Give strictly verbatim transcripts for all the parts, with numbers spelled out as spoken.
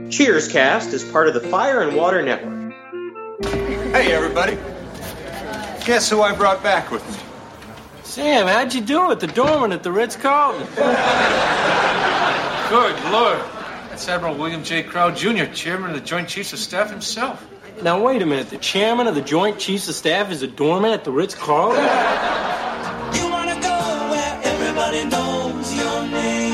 Cheers Cast is part of the Fire and Water Network. Hey, everybody. Guess who I brought back with me? Sam, how'd you do at the doorman at the Ritz-Carlton? Good Lord. That's Admiral William J. Crowe, Junior, Chairman of the Joint Chiefs of Staff himself. Now, wait a minute. The chairman of the Joint Chiefs of Staff is a doorman at the Ritz-Carlton? You wanna go where everybody knows your name.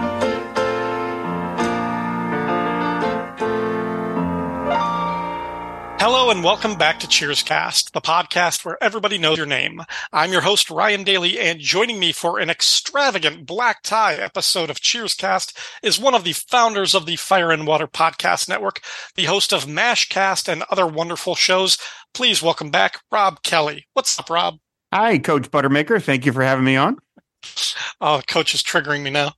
Hello and welcome back to Cheers Cast, the podcast where everybody knows your name. I'm your host, Ryan Daly, and joining me for an extravagant black tie episode of Cheers Cast is one of the founders of the Fire and Water Podcast Network, the host of MASHcast and other wonderful shows. Please welcome back Rob Kelly. What's up, Rob? Hi, Coach Buttermaker. Thank you for having me on. Oh, Coach is triggering me now.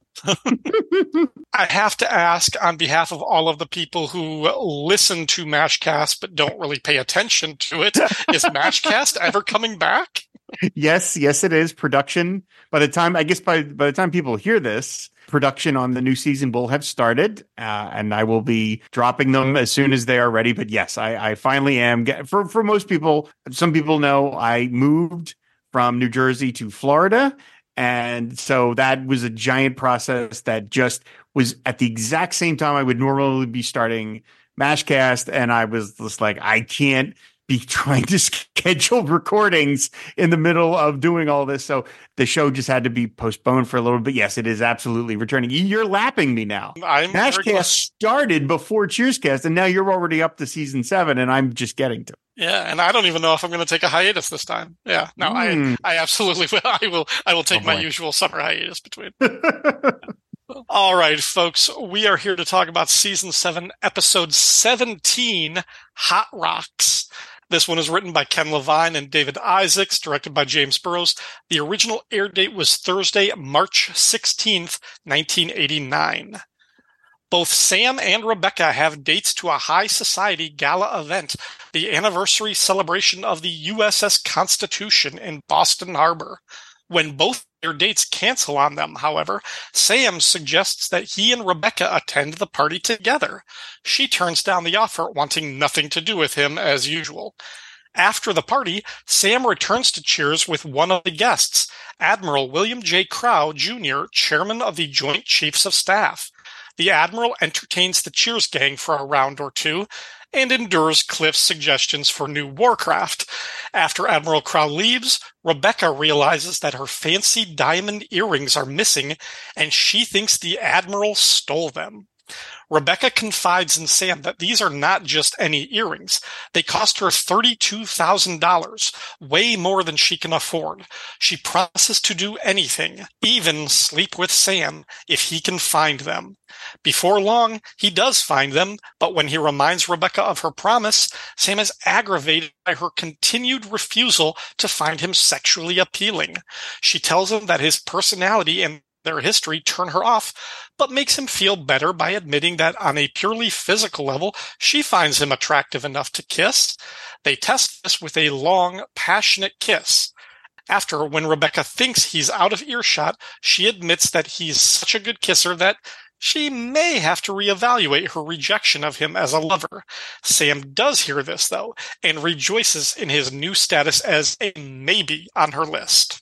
I have to ask on behalf of all of the people who listen to MASHcast but don't really pay attention to it, is MASHcast ever coming back? Yes, yes, it is. Production, by the time, I guess by, by the time people hear this, production on the new season will have started, uh, and I will be dropping them as soon as they are ready. But yes, I, I finally am. Get, for, for most people, some people know I moved from New Jersey to Florida. And so that was a giant process that just was at the exact same time I would normally be starting MASHcast. And I was just like, I can't be trying to schedule recordings in the middle of doing all this. So the show just had to be postponed for a little bit. Yes, it is absolutely returning. You're lapping me now. I'm MASHcast started before Cheerscast, and now you're already up to season seven, and I'm just getting to it. Yeah, and I don't even know if I'm going to take a hiatus this time. Yeah, no, mm. I I absolutely will. I will. I will take oh, my usual summer hiatus between. All right, folks, we are here to talk about season seven, episode seventeen, Hot Rocks. This one is written by Ken Levine and David Isaacs, directed by James Burrows. The original air date was Thursday, March sixteenth, nineteen eighty-nine. Both Sam and Rebecca have dates to a high society gala event, the anniversary celebration of the U S S Constitution in Boston Harbor. When both their dates cancel on them, however, Sam suggests that he and Rebecca attend the party together. She turns down the offer, wanting nothing to do with him as usual. After the party, Sam returns to Cheers with one of the guests, Admiral William J. Crowe, Junior, Chairman of the Joint Chiefs of Staff. The Admiral entertains the Cheers gang for a round or two and endures Cliff's suggestions for new warcraft. After Admiral Crowe leaves, Rebecca realizes that her fancy diamond earrings are missing, and she thinks the Admiral stole them. Rebecca confides in Sam that these are not just any earrings. They cost her thirty-two thousand dollars, way more than she can afford. She promises to do anything, even sleep with Sam, if he can find them. Before long, he does find them, but when he reminds Rebecca of her promise, Sam is aggravated by her continued refusal to find him sexually appealing. She tells him that his personality and their history turn her off, but makes him feel better by admitting that on a purely physical level, she finds him attractive enough to kiss. They test this with a long, passionate kiss. After, when Rebecca thinks he's out of earshot, she admits that he's such a good kisser that she may have to reevaluate her rejection of him as a lover. Sam does hear this, though, and rejoices in his new status as a maybe on her list.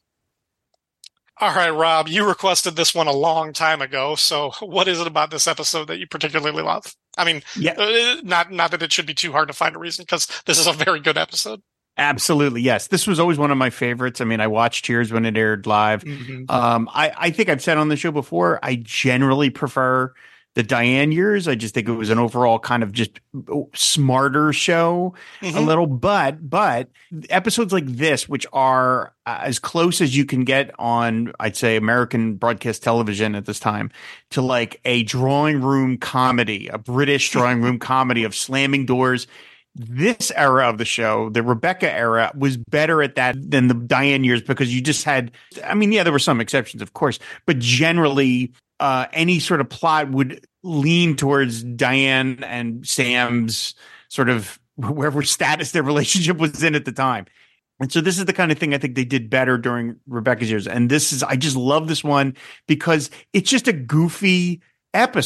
All right, Rob, you requested this one a long time ago, so what is it about this episode that you particularly love? I mean, yeah. uh, not not that it should be too hard to find a reason, because this is a very good episode. Absolutely, yes. This was always one of my favorites. I mean, I watched Cheers when it aired live. Mm-hmm. Um, I, I think I've said on the show before, I generally prefer the Diane years. I just think it was an overall kind of just smarter show mm-hmm. a little, but, but episodes like this, which are uh, as close as you can get on, I'd say, American broadcast television at this time, to like a drawing room comedy, a British drawing room comedy of slamming doors. This era of the show, the Rebecca era, was better at that than the Diane years, because you just had, I mean, yeah, there were some exceptions, of course, but generally uh, any sort of plot would lean towards Diane and Sam's sort of wherever status their relationship was in at the time. And so this is the kind of thing I think they did better during Rebecca's years. And this is, I just love this one because it's just a goofy episode.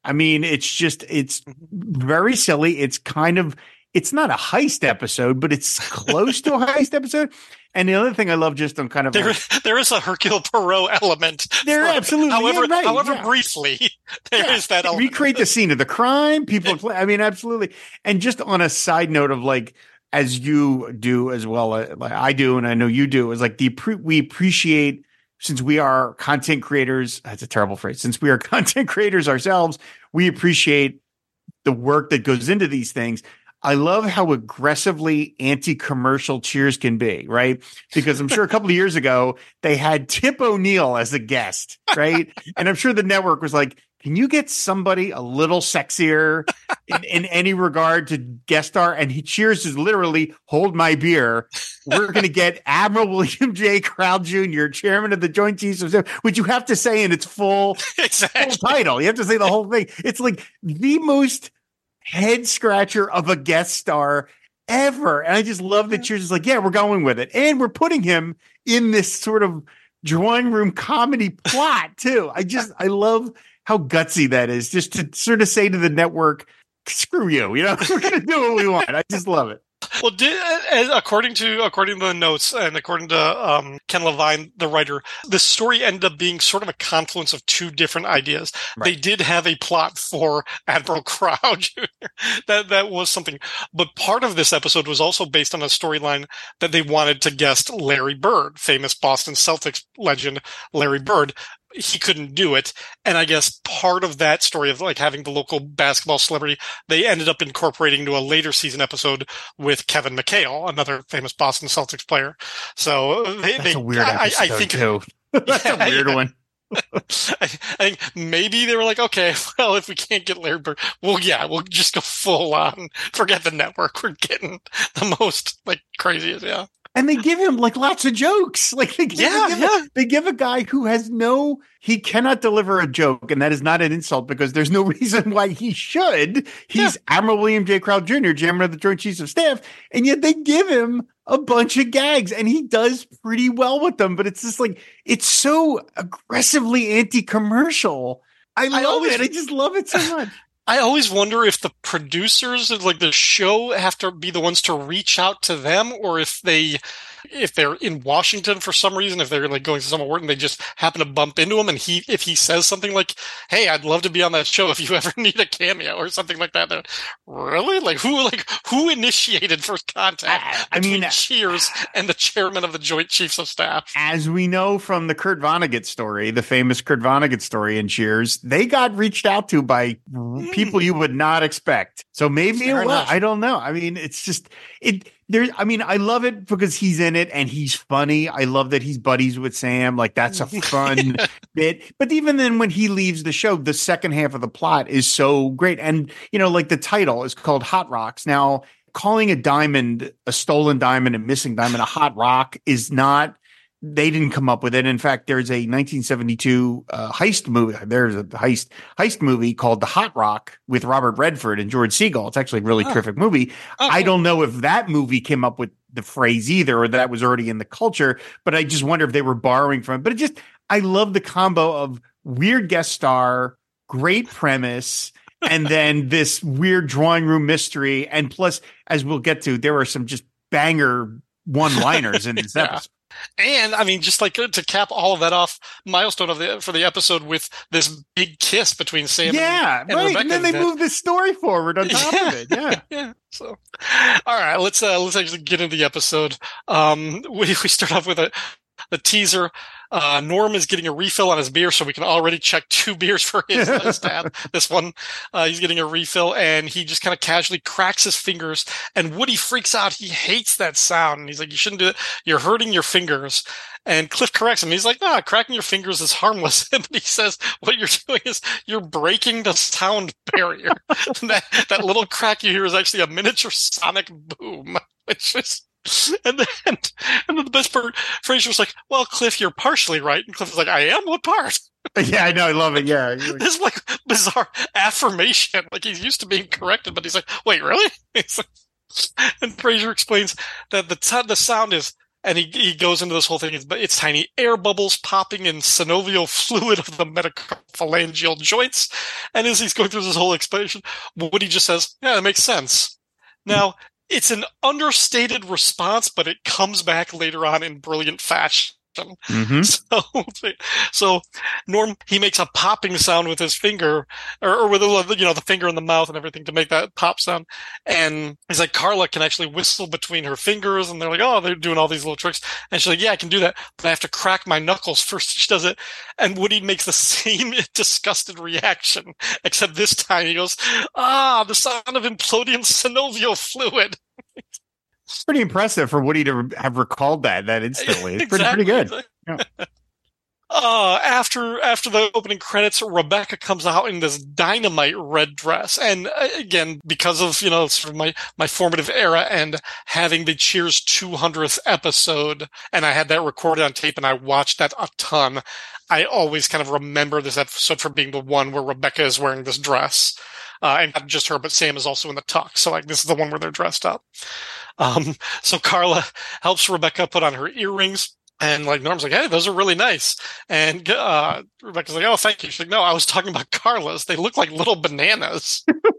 I mean, it's just, it's very silly. It's kind of, it's not a heist episode, but it's close to a heist episode. And the other thing I love just on kind of there, like, there is a Hercule Poirot element. There Right. absolutely, However, yeah, right, however yeah. briefly, there Yeah. is that element. Recreate the scene of the crime. People, play, I mean, absolutely. And just on a side note of like, as you do as well, uh, like I do, and I know you do, is like the pre- we appreciate, since we are content creators. That's a terrible phrase. Since we are content creators ourselves, we appreciate the work that goes into these things. I love how aggressively anti-commercial Cheers can be, right? Because I'm sure a couple of years ago they had Tip O'Neill as a guest, right? And I'm sure the network was like, can you get somebody a little sexier in, in any regard to guest star? And he Cheers is literally hold my beer. We're going to get Admiral William J. Crowell Junior, chairman of the Joint Chiefs of Staff, which you have to say in its full, Exactly. full title. You have to say the whole thing. It's like the most head scratcher of a guest star ever. And I just love that Cheers is like, yeah, we're going with it. And we're putting him in this sort of drawing room comedy plot too. I just, I love how gutsy that is, just to sort of say to the network, screw you, you know, we're going to do what we want. I just love it. Well, did, uh, according to according to the notes and according to um, Ken Levine, the writer, the story ended up being sort of a confluence of two different ideas. Right. They did have a plot for Admiral Crowell Junior that that was something, but part of this episode was also based on a storyline that they wanted to guest Larry Bird, famous Boston Celtics legend Larry Bird. He couldn't do it. And I guess part of that story of like having the local basketball celebrity, they ended up incorporating into a later season episode with Kevin McHale, another famous Boston Celtics player. So they, That's they, a weird I, episode I think, too. That's Yeah, a weird yeah. one. I, I think maybe they were like, okay, well, if we can't get Larry Bird, well, yeah, we'll just go full on. Forget the network. We're getting the most like craziest. Yeah. And they give him like lots of jokes. Like they give, Yeah, they, give yeah. A, they give a guy who has no, he cannot deliver a joke. And that is not an insult because there's no reason why he should. He's Yeah. Admiral William J. Crowell Junior, chairman of the Joint Chiefs of Staff. And yet they give him a bunch of gags and he does pretty well with them. But it's just like, it's so aggressively anti-commercial. I love always- it. I just love it so much. I always wonder if the producers of like the show have to be the ones to reach out to them, or if they, if they're in Washington for some reason, if they're like going to some award and they just happen to bump into him, and he, if he says something like, "Hey, I'd love to be on that show if you ever need a cameo," or something like that. They're, really? Like who? Like who initiated first contact? I- I between mean- Cheers and the chairman of the Joint Chiefs of Staff. As we know from the Kurt Vonnegut story, the famous Kurt Vonnegut story in Cheers, they got reached out to by people you would not expect. So maybe Fair it will. enough. I don't know. I mean, it's just it there. I mean, I love it because he's in it and he's funny. I love that he's buddies with Sam. Like that's a fun bit. But even then, when he leaves the show, the second half of the plot is so great. And you know, like the title is called Hot Rocks. Now, calling a diamond a stolen diamond and missing diamond a hot rock is not. They didn't come up with it. In fact, there's a nineteen seventy-two uh, heist movie. There's a heist heist movie called The Hot Rock with Robert Redford and George Segal. It's actually a really Oh. terrific movie. Oh, I cool. don't know if that movie came up with the phrase either, or that was already in the culture. But I just wonder if they were borrowing from it. But it just, I love the combo of weird guest star, great premise, and then this weird drawing room mystery. And plus, as we'll get to, there are some just banger one-liners in this Yeah. episode. And I mean, just like uh, to cap all of that off, milestone of the for the episode with this big kiss between Sam Yeah, and, and right. Rebecca. And then they that- move the story forward on top Yeah. of it. Yeah. Yeah. So, all right, let's uh, let's actually get into the episode. Um, we we start off with a the teaser. Uh, Norm is getting a refill on his beer, so we can already check two beers for his uh, tab. This one, uh, he's getting a refill, and he just kind of casually cracks his fingers. And Woody freaks out. He hates that sound. And he's like, "You shouldn't do it. You're hurting your fingers." And Cliff corrects him. He's like, "Ah, cracking your fingers is harmless." But he says, "What you're doing is you're breaking the sound barrier." that that little crack you hear is actually a miniature sonic boom, which is. And then, and then the best part, Fraser was like, "Well, Cliff, you're partially right." And Cliff was like, "I am? What part?" Yeah, I know. I love it. Yeah. This like bizarre affirmation. Like he's used to being corrected, but he's like, "Wait, really?" He's like, and Fraser explains that the t- the sound is And he he goes into this whole thing. It's, it's tiny air bubbles popping in synovial fluid of the metaphalangeal joints. And as he's going through this whole explanation, Woody just says, yeah, that makes sense. Now, it's an understated response, but it comes back later on in brilliant fashion. Mm-hmm. So, so Norm, he makes a popping sound with his finger, or, or with the, you know, the finger in the mouth and everything to make that pop sound. And he's like, Carla can actually whistle between her fingers, and they're like, oh, they're doing all these little tricks. And she's like, yeah, I can do that, but I have to crack my knuckles first. She does it, and Woody makes the same disgusted reaction, except this time he goes, ah, the sound of imploding synovial fluid. It's pretty impressive for Woody to have recalled that that instantly. It's Exactly. pretty, pretty good. Yeah. Uh, after after the opening credits, Rebecca comes out in this dynamite red dress. And uh, again, because of, you know, sort of my, my formative era and having the Cheers two hundredth episode, and I had that recorded on tape and I watched that a ton, I always kind of remember this episode for being the one where Rebecca is wearing this dress. Uh, and not just her, but Sam is also in the tux. So, like, this is the one where they're dressed up. Um, so Carla helps Rebecca put on her earrings, and like Norm's like, hey, those are really nice. And uh, Rebecca's like, oh, thank you. She's like, no, I was talking about Carla's. They look like little bananas.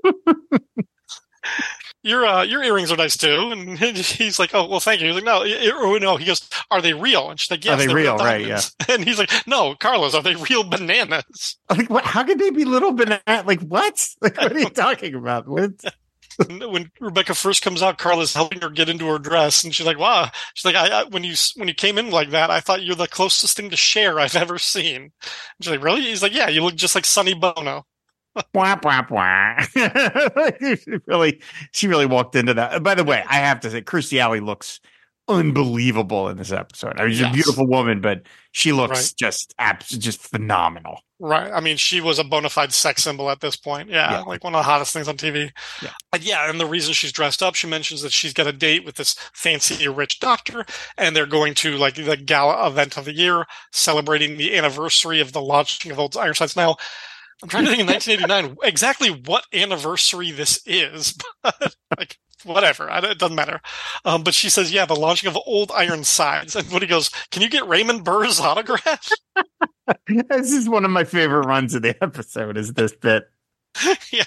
Your uh, your earrings are nice too. And he's like, oh, well, thank you. He's like, no, or no. He goes, are they real? And she's like, yes, are they they're real? real Right? Yeah. And he's like, no, Carla's, are they real bananas? Like, what? How could they be little banana? Like, what? Like, what are you talking about? What? When Rebecca first comes out, Carla's helping her get into her dress, and she's like, "Wow!" She's like, I, I, "When you when you came in like that, I thought you're the closest thing to Cher I've ever seen." And she's like, "Really?" He's like, "Yeah, you look just like Sonny Bono." Wah, wah, wah. she really, she really walked into that. By the way, I have to say, Kirstie Alley looks unbelievable in this episode. I mean, she's Yes. a beautiful woman, but she looks Right. just abs- just phenomenal. Right. I mean, she was a bona fide sex symbol at this point. Yeah, Yeah. like one of the hottest things on T V. Yeah. And yeah, and the reason she's dressed up, she mentions that she's got a date with this fancy rich doctor, and they're going to like the gala event of the year, celebrating the anniversary of the launching of Old Ironsides. Now, I'm trying to think in nineteen eighty-nine exactly what anniversary this is, but like whatever, I, it doesn't matter. Um, but she says, yeah, the launching of Old Ironsides. And Woody goes, can you get Raymond Burr's autograph? This is one of my favorite runs of the episode. Is this bit? Yeah.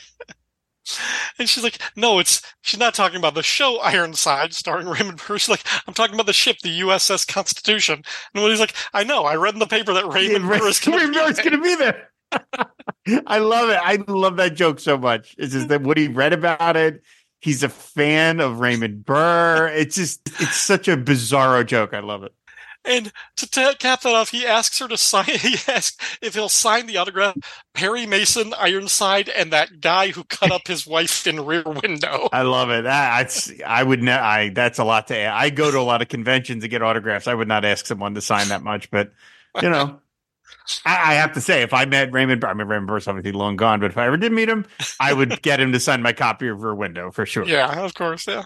And she's like, no, it's, she's not talking about the show Ironside starring Raymond Burr. She's like, I'm talking about the ship, the U S S Constitution. And Woody's like, I know, I read in the paper that Raymond Yeah, Burr is going Raymond Burr's to gonna be there. I love it. I love that joke so much. It's just that Woody read about it. He's a fan of Raymond Burr. It's just, it's such a bizarro joke. I love it. And to, to cap that off, he asks her to sign, he asks if he'll sign the autograph, Perry Mason, Ironside, and that guy who cut up his wife in Rear Window. I love it. That's, I would not, I, that's a lot to add. I go to a lot of conventions to get autographs. I would not ask someone to sign that much, but you know, I, I have to say, if I met Raymond Burr, I mean, Raymond Burr's obviously long gone, but if I ever did meet him, I would get him to sign my copy of Rear Window for sure. Yeah, of course, yeah.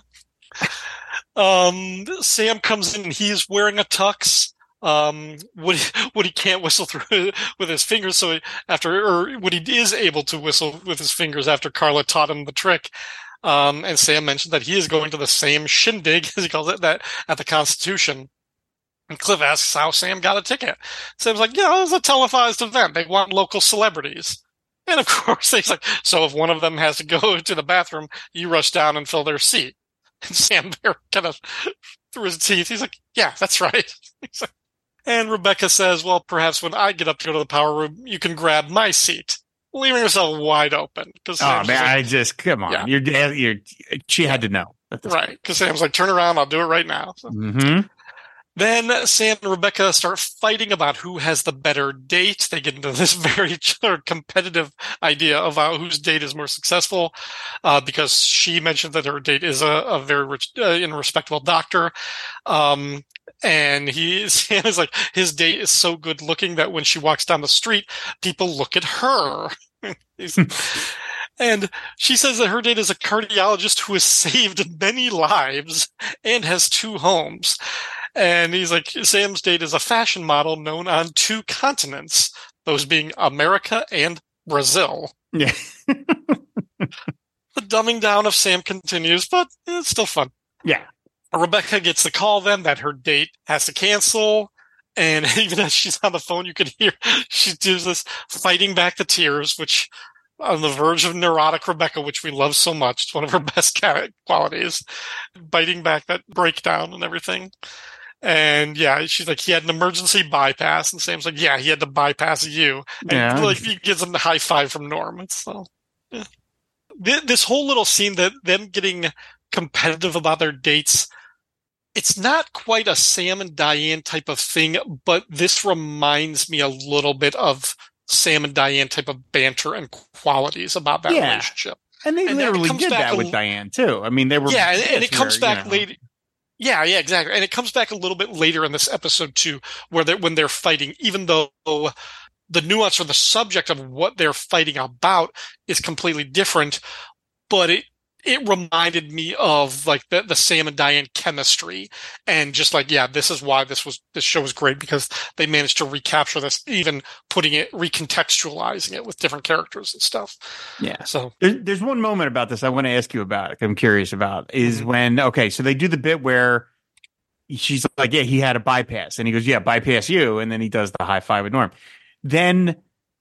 Um, Sam comes in and he's wearing a tux. Um, Woody, Woody can't whistle through with his fingers, so he, after, or Woody is able to whistle with his fingers after Carla taught him the trick. Um, and Sam mentioned that he is going to the same shindig, as he calls it, that at the Constitution. And Cliff asks how Sam got a ticket. Sam's like, yeah, it was a televised event. They want local celebrities. And of course, he's like, so if one of them has to go to the bathroom, you rush down and fill their seat. And Sam Bear kind of through his teeth. He's like, yeah, that's right. He's like, and Rebecca says, well, perhaps when I get up to go to the power room, you can grab my seat, leaving herself wide open. Oh, Sam's man, like, I just, come on. Yeah. You're, you're, she had to know. right. Because Sam's like, turn around, I'll do it right now. So. Mm-hmm. Then Sam and Rebecca start fighting about who has the better date. They get into this very competitive idea of uh, whose date is more successful, uh, because she mentioned that her date is a, a very rich uh, and respectable doctor. Um, and he, Sam is like, his date is so good looking that when she walks down the street, people look at her. And she says that her date is a cardiologist who has saved many lives and has two homes. And he's like, Sam's date is a fashion model known on two continents, those being America and Brazil. Yeah. The dumbing down of Sam continues, but it's still fun. Yeah. Rebecca gets the call then that her date has to cancel. And even as she's on the phone, you can hear she does this fighting back the tears, which on the verge of neurotic Rebecca, which we love so much. It's one of her best qualities, biting back that breakdown and everything. And yeah, she's like, he had an emergency bypass. And Sam's like, yeah, he had to bypass you. And yeah. like, he gives him the high five from Norm. So yeah. This whole little scene, that them getting competitive about their dates, it's not quite a Sam and Diane type of thing, but this reminds me a little bit of Sam and Diane type of banter and qualities about that yeah. relationship. And they and literally did that a, with Diane too. I mean, they were yeah, and, and it comes her, back you know. later. Yeah, yeah, exactly. And it comes back a little bit later in this episode too, where they when they're fighting, even though the nuance or the subject of what they're fighting about is completely different, but it it reminded me of like the, the Sam and Diane chemistry, and just like, yeah, this is why this was this show was great, because they managed to recapture this, even putting it, recontextualizing it with different characters and stuff. Yeah. So there's, there's one moment about this I want to ask you about. I'm curious about is mm-hmm. when okay, so they do the bit where she's like, yeah, he had a bypass, and he goes, yeah, bypass you, and then he does the high five with Norm. Then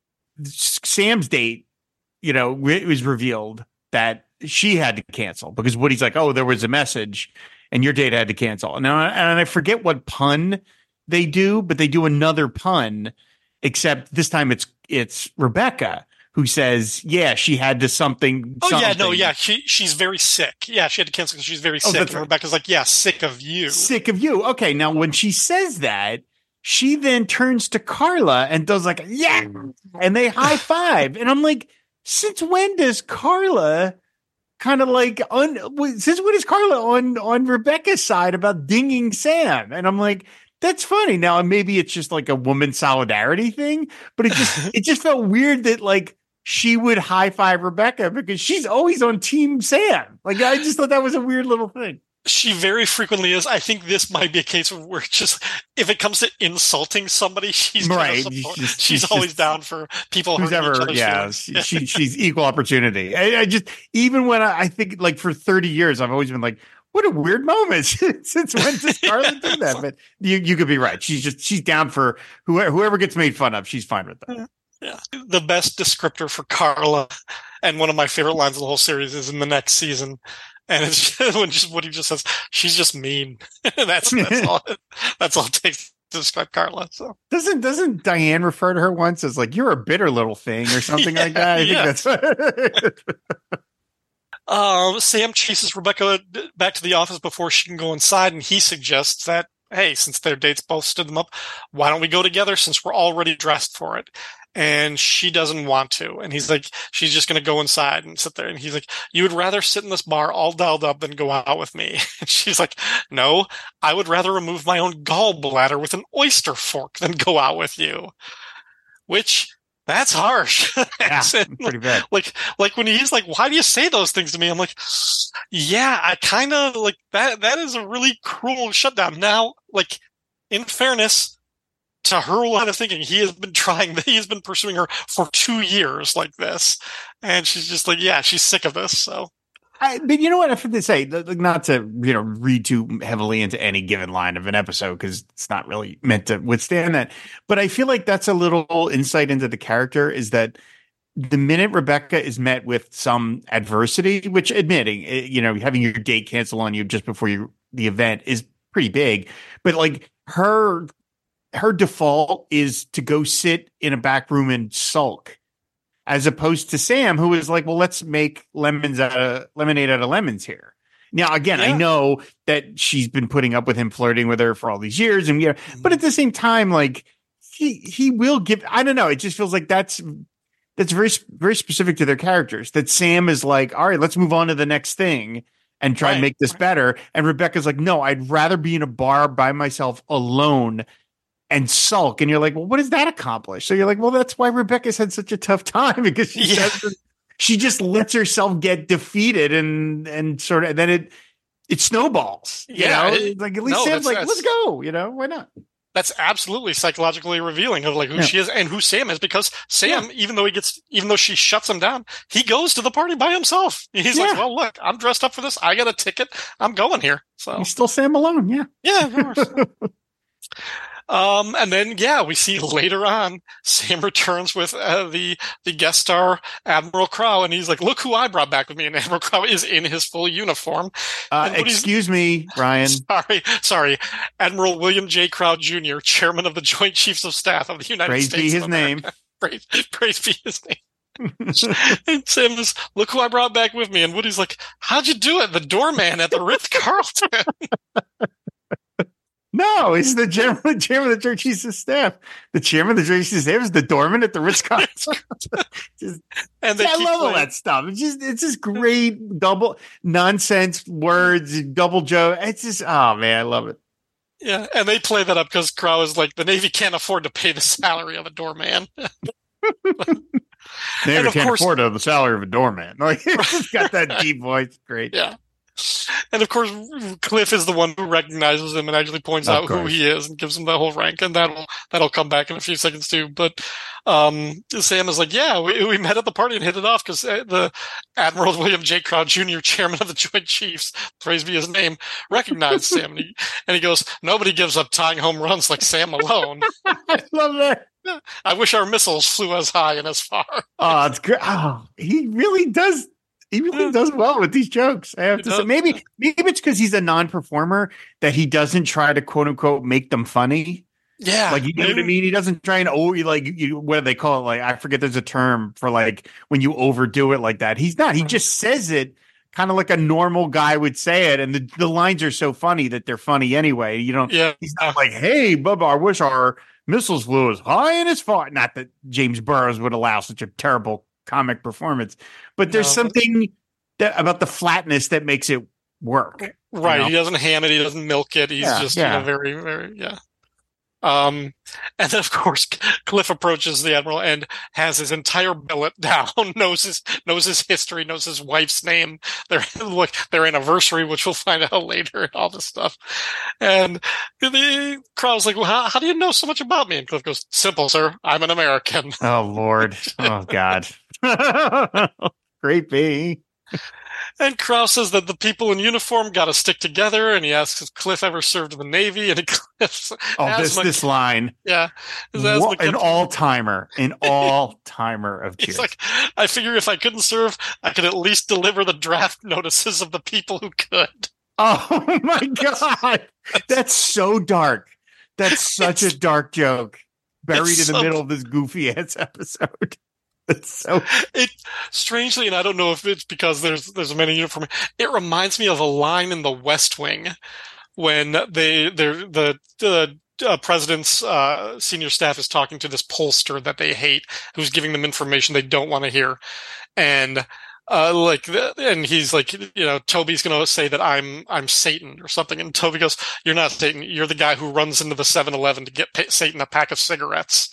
Sam's date, you know, it was revealed that she had to cancel because Woody's like, oh, there was a message and your date had to cancel. Now, and I forget what pun they do, but they do another pun, except this time it's it's Rebecca who says, yeah, she had to something. Oh, something. yeah, no, yeah, she she's very sick. Yeah, she had to cancel because she's very oh, sick. And right. Rebecca's like, yeah, sick of you. Sick of you. Okay, now when she says that, she then turns to Carla and does like, yeah, and they high five. And I'm like, since when does Carla kind of like, un, since when is Carla on, on Rebecca's side about dinging Sam? And I'm like, that's funny. Now, maybe it's just like a woman solidarity thing, but it just, it just felt weird that like she would high five Rebecca because she's always on Team Sam. Like, I just thought that was a weird little thing. She very frequently is. I think this might be a case where just, if it comes to insulting somebody, she's right. She's, she's, she's always just, down for people who's ever, yeah. She, she, she's equal opportunity. I, I just, even when I, I think like for thirty years, I've always been like, what a weird moment. Since when does Carla do that? But you, you could be right. She's just, she's down for whoever, whoever gets made fun of. She's fine with that. Yeah. The best descriptor for Carla, and one of my favorite lines of the whole series, is in the next season. And it's just, when just what he just says, she's just mean. that's that's all. That's all it takes to describe Carla. So doesn't doesn't Diane refer to her once as like, you're a bitter little thing or something yeah, like that? I yeah. think that's. um, Sam chases Rebecca back to the office before she can go inside, and he suggests that, hey, since their dates both stood them up, why don't we go together since we're already dressed for it? And she doesn't want to. And he's like, she's just going to go inside and sit there. And he's like, you would rather sit in this bar all dolled up than go out with me. And she's like, no, I would rather remove my own gallbladder with an oyster fork than go out with you. Which, that's harsh. Yeah, pretty bad. Like, like when he's like, why do you say those things to me? I'm like, yeah, I kind of like that. That is a really cruel shutdown. Now, like, in fairness, to her line of thinking, he has been trying, he has been pursuing her for two years like this. And she's just like, yeah, she's sick of this. So, I, but you know what I have to say, not to, you know, read too heavily into any given line of an episode, because it's not really meant to withstand that. But I feel like that's a little insight into the character, is that the minute Rebecca is met with some adversity, which admitting, you know, having your date cancel on you just before you, the event is pretty big. But like her, her default is to go sit in a back room and sulk, as opposed to Sam, who is like, well, let's make lemons out of lemonade out of lemons here. Now, again, yeah. I know that she's been putting up with him flirting with her for all these years. And, you know, mm-hmm. but at the same time, like he, he will give, I don't know. It just feels like that's, that's very, very specific to their characters, that Sam is like, all right, let's move on to the next thing and try right. and make this better. And Rebecca's like, no, I'd rather be in a bar by myself alone and sulk. And you're like, well, what does that accomplish? So you're like, well, that's why Rebecca's had such a tough time, because she yeah. doesn't, she just lets herself get defeated and, and sort of, and then it, it snowballs, you yeah, know, it, like at least no, Sam's like, that's, let's go, you know, why not? that's absolutely psychologically revealing of like who Yeah. she is and who Sam is, because Sam, yeah. even though he gets, even though she shuts him down, he goes to the party by himself. He's yeah. like, well, look, I'm dressed up for this. I got a ticket. I'm going here. So he's still Sam Malone. Yeah. Yeah, of course. Um, and then, yeah, we see later on, Sam returns with uh, the the guest star, Admiral Crow, and he's like, look who I brought back with me. And Admiral Crow is in his full uniform. Uh, excuse me, Ryan. Sorry, sorry. Admiral William J. Crow Junior, Chairman of the Joint Chiefs of Staff of the United Praise States. Praise be his America. name. Praise, praise be his name. And Sam is, look who I brought back with me. And Woody's like, how'd you do it? The doorman at the Ritz-Carlton. No, he's the chairman, chairman of the Joint Chiefs of Staff. The chairman of the Joint Chiefs of Staff is the doorman at the Ritz-Carlton. just, and they I keep love playing. all that stuff. It's just, it's just great double nonsense words, double joke. It's just, oh man, I love it. Yeah, and they play that up because Crow is like, the Navy can't afford to pay the salary of a doorman. They never of can't course- afford the salary of a doorman. Like, he's got that deep voice. Great. Yeah. And of course, Cliff is the one who recognizes him and actually points Of out who course. he is and gives him the whole rank, and that'll that'll come back in a few seconds too. But um, Sam is like, "Yeah, we, we met at the party and hit it off because the Admiral William J. Crow Junior, Chairman of the Joint Chiefs, praise be his name, recognized Sam." And he, and he goes, "Nobody gives up tying home runs like Sam Malone. I love that. I wish our missiles flew as high and as far." Oh, it's great. Oh, he really does. He really does well with these jokes. I have He to does. say, maybe maybe it's because he's a non-performer that he doesn't try to quote unquote make them funny. Yeah, Like, you know what I mean? He doesn't try and oh, like you, what do they call it? Like, I forget. There's a term for like when you overdo it like that. He's not. He just says it kind of like a normal guy would say it, and the, the lines are so funny that they're funny anyway. You know, Yeah. he's not like, "Hey, Bubba, I wish our missiles flew as high and as far." Not that James Burrows would allow such a terrible comic performance, but there's No. something that about the flatness that makes it work. Right. You know? He doesn't ham it. He doesn't milk it. He's Yeah, just yeah. You know, very, very, yeah. Um, and then of course Cliff approaches the Admiral and has his entire billet down, knows his, knows his history, knows his wife's name, their, look, their anniversary, which we'll find out later, and all this stuff. And the Crow's like, well, how, how do you know so much about me? And Cliff goes, simple, sir. I'm an American. Oh Lord. Oh God. Great B. And Crow says that the people in uniform got to stick together, and he asks if Cliff ever served in the Navy, and Cliff, Oh, this Asma- this line. yeah, his What, asthma an comes- all timer, an all timer of He's cheers. like, I figure if I couldn't serve, I could at least deliver the draft notices of the people who could. Oh my God, that's so dark. That's such a dark joke buried It's in the so- middle of this goofy ass episode. It's so It strangely, and I don't know if it's because there's there's many uniform. It reminds me of a line in The West Wing when they they're the the uh, president's uh, senior staff is talking to this pollster that they hate, who's giving them information they don't want to hear, and. Uh, like, the, and he's like, you know, Toby's going to say that I'm, I'm Satan or something. And Toby goes, you're not Satan. You're the guy who runs into the seven eleven to get pa- Satan a pack of cigarettes.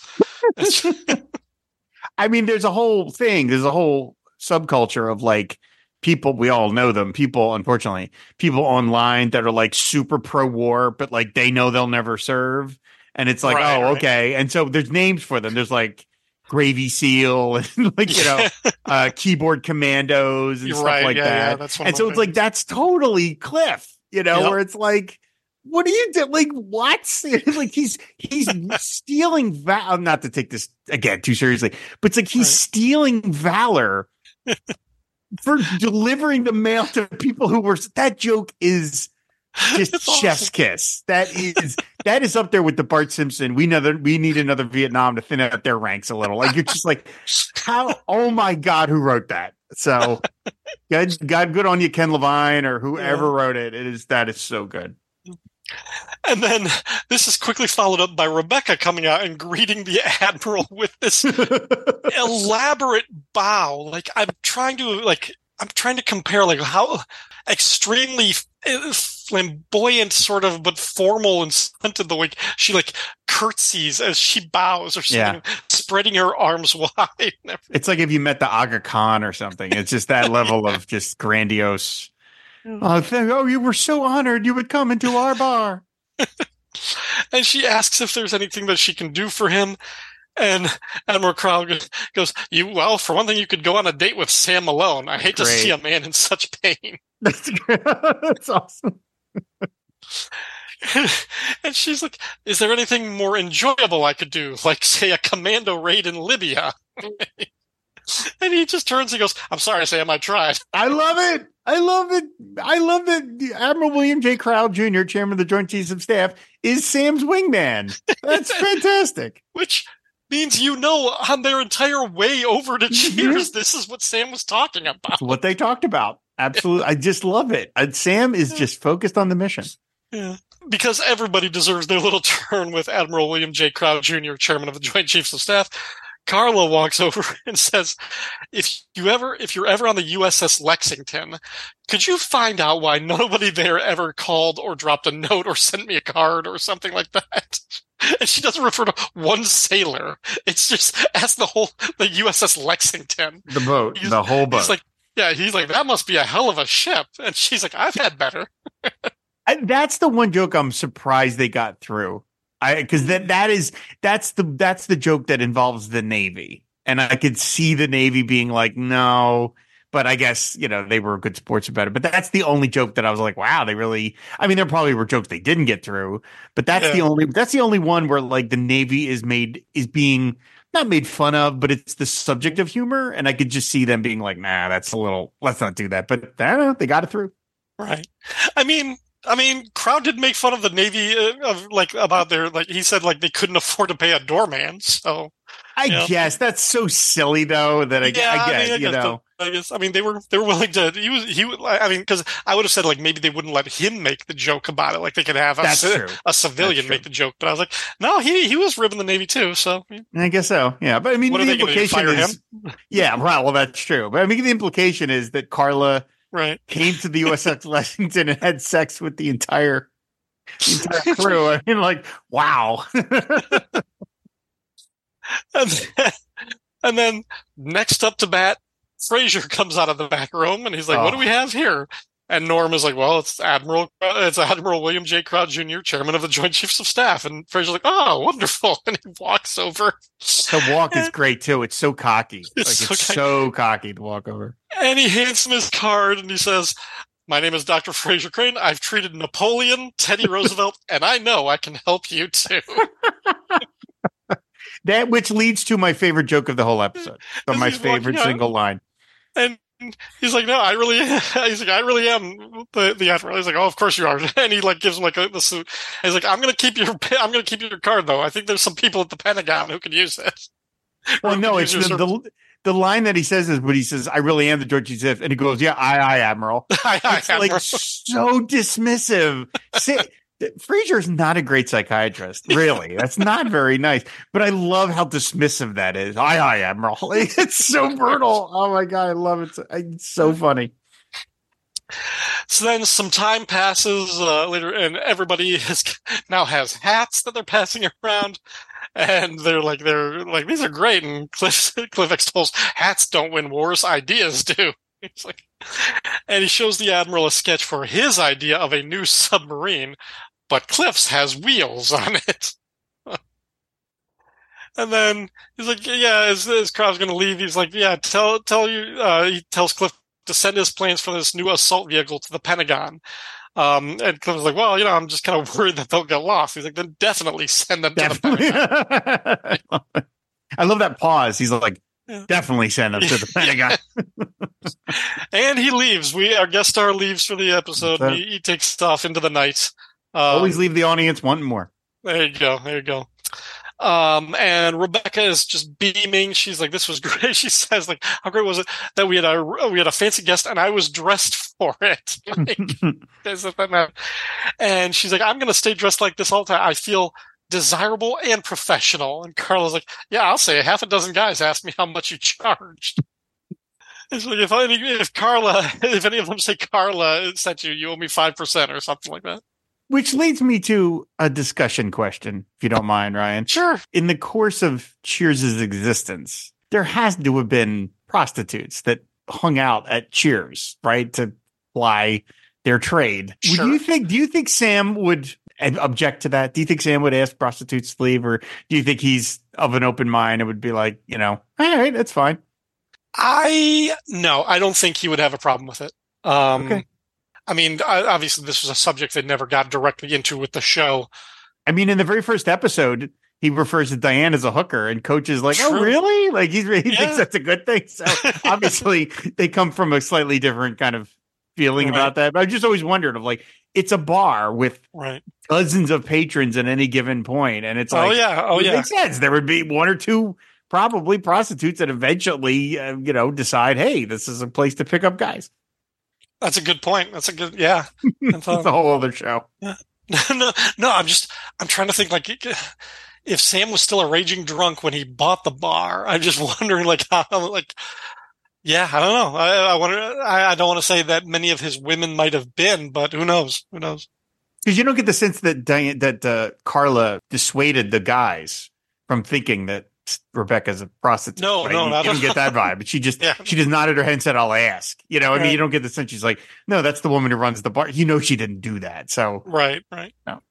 I mean, there's a whole thing. There's a whole subculture of like people. We all know them. People, unfortunately, people online that are like super pro war, but like they know they'll never serve. And it's like, Right, oh, right. okay. And so there's names for them. There's like Gravy Seal and like, you know, uh, keyboard commandos and You're stuff right. like Yeah, that. yeah, that's one And of so my it's like, that's totally Cliff, you know, Yep. where it's like, what do you do? Like, what? Like, he's he's stealing val. Not to take this again too seriously, but it's like he's Right. stealing valor for delivering the mail to people who were. That joke is just It's awesome. chef's kiss. That is that is up there with the Bart Simpson. We know that we need another Vietnam to thin out their ranks a little. Like, you're just like, how? Oh my God, who wrote that? So, God, God, good on you, Ken Levine, or whoever Yeah. wrote it. It is that is so good. And then this is quickly followed up by Rebecca coming out and greeting the Admiral with this elaborate bow. Like, I'm trying to, like, I'm trying to compare, like, how extremely flamboyant, sort of, but formal and stunted the way she, like, curtsies as she bows or something, spreading her arms wide. and everything. It's like if you met the Aga Khan or something. It's just that level of just grandiose. Oh, th- oh, you were so honored you would come into our bar. and she asks if there's anything that she can do for him. And Admiral Crowd goes, "You well, for one thing, you could go on a date with Sam Malone. I hate Great. to see a man in such pain." That's great. That's awesome. And she's like, "Is there anything more enjoyable I could do, like say a commando raid in Libya?" And he just turns and goes, "I'm sorry, Sam, I tried." I love it. I love it. I love that Admiral William J. Crowd Junior, Chairman of the Joint Chiefs of Staff, is Sam's wingman. That's fantastic. Which means, you know, on their entire way over to Cheers, this is what Sam was talking about. That's what they talked about. Absolutely. I just love it. And Sam is just focused on the mission. Yeah. Because everybody deserves their little turn with Admiral William J. Crowd Junior, Chairman of the Joint Chiefs of Staff. Carla walks over and says, if you ever, if you're ever on the U S S Lexington, could you find out why nobody there ever called or dropped a note or sent me a card or something like that? And she doesn't refer to one sailor. It's just, as the whole, the U S S Lexington. The boat, he's, the whole boat. He's like, yeah, he's like, that must be a hell of a ship. And she's like, I've had better. And that's the one joke I'm surprised they got through. I, cause that, that is, that's the, that's the joke that involves the Navy. And I could see the Navy being like, no, but I guess, you know, they were good sports about it. But that's the only joke that I was like, wow, they really, I mean, there probably were jokes they didn't get through, but that's yeah. the only, that's the only one where like the Navy is made, is being not made fun of, but it's the subject of humor. And I could just see them being like, nah, that's a little, let's not do that. But I don't know, they got it through. Right. I mean, I mean, Crowd did make fun of the Navy uh, of like about their like he said like they couldn't afford to pay a doorman. So I you know. guess that's so silly though that I, yeah, I, guess, I mean, I you guess know. The, I guess I mean they were they were willing to. He was he. I mean, because I would have said like maybe they wouldn't let him make the joke about it. Like they could have a, that's true. a civilian make the joke. But I was like, no, he he was ribbing the Navy too. So I guess so. Yeah, but I mean, what the are they implication do, fire is, him? Yeah, right. Well, that's true. But I mean, the implication is that Carla. Right. Came to the U S S Lexington and had sex with the entire, the entire crew. I mean, like, wow. and, then, and then next up to bat, Fraser comes out of the back room and he's like, oh. "What do we have here?" And Norm is like, "Well, it's Admiral, it's Admiral William J. Crowd Junior, Chairman of the Joint Chiefs of Staff." And Fraser's like, "Oh, wonderful!" And he walks over. The walk is great too. It's so cocky. It's like so it's cocky. so cocky to walk over. And he hands him his card and he says, "My name is Doctor Fraser Crane. I've treated Napoleon, Teddy Roosevelt, and I know I can help you too." That which leads to my favorite joke of the whole episode. So my favorite single line. And he's like, "No, I really." He's like, "I really am the the admiral." He's like, "Oh, of course you are." And he like gives him like a, the suit. And he's like, "I'm gonna keep your I'm gonna keep your card though. I think there's some people at the Pentagon who can use it." Well, no, it's the, the the line that he says is, but he says, "I really am the George Chief," and he goes, "Yeah, aye, aye, Admiral." Aye, aye, it's Admiral. Like so dismissive. Say, Fraser's not a great psychiatrist, really. That's not very nice. But I love how dismissive that is. Aye, aye, Admiral. It's so brutal. Oh my god, I love it. It's so funny. So then some time passes uh, later, and everybody has, now has hats that they're passing around, and they're like, they're like, these are great. And Cliff Cliff extols, hats don't win wars, ideas do. He's like, and he shows the admiral a sketch for his idea of a new submarine, but Cliff's has wheels on it. And then he's like, yeah, as, as Crowd's going to leave, he's like, yeah, tell, tell you, uh, he tells Cliff to send his plans for this new assault vehicle to the Pentagon. Um, and Cliff was like, well, you know, I'm just kind of worried that they'll get lost. He's like, then definitely send them definitely. to the Pentagon. I love that pause. He's like, yeah. Definitely send them to the Pentagon. And he leaves. We, our guest star leaves for the episode. He, he takes off into the night. Um, Always leave the audience wanting more. There you go. There you go. Um, and Rebecca is just beaming. She's like, this was great. She says, like, how great was it that we had a, we had a fancy guest and I was dressed for it. Like, and she's like, I'm going to stay dressed like this all the time. I feel desirable and professional. And Carla's like, yeah, I'll say half a dozen guys asked me how much you charged. It's like, if any, if Carla, if any of them say Carla sent you, you owe me five percent or something like that. Which leads me to a discussion question, if you don't mind, Ryan. Sure. In the course of Cheers' existence, there has to have been prostitutes that hung out at Cheers, right, to ply their trade. Sure. Would you think? Do you think Sam would and object to that? Do you think Sam would ask prostitutes to leave, or do you think he's of an open mind and would be like, you know, all right, that's fine? I no, I don't think he would have a problem with it. Um, Okay. I mean, I, obviously, this was a subject they never got directly into with the show. I mean, in the very first episode, he refers to Diane as a hooker, and Coach is like, True. "Oh, really?" Like he's he Yeah. thinks that's a good thing. So obviously, they come from a slightly different kind of feeling Right. about that. But I've just always wondered of like, it's a bar with Right. dozens of patrons at any given point, and it's Oh like, yeah. Oh it yeah. makes sense. There would be one or two probably prostitutes that eventually, uh, you know, decide, hey, this is a place to pick up guys. That's a good point. That's a good. Yeah. It's a whole other show. no, no. I'm just. I'm trying to think. Like, if Sam was still a raging drunk when he bought the bar, I'm just wondering, like, how, like, yeah, I don't know. I, I wonder. I, I don't want to say that many of his women might have been, but who knows? Who knows? Because you don't get the sense that Diane, that uh, Carla dissuaded the guys from thinking that Rebecca's a prostitute. No, right? no, you, not you don't at get that vibe. But she just Yeah. she just nodded her head and said, "I'll ask." You know, I mean, Right. you don't get the sense she's like, "No, that's the woman who runs the bar." You know, she didn't do that. So Right. Right. no.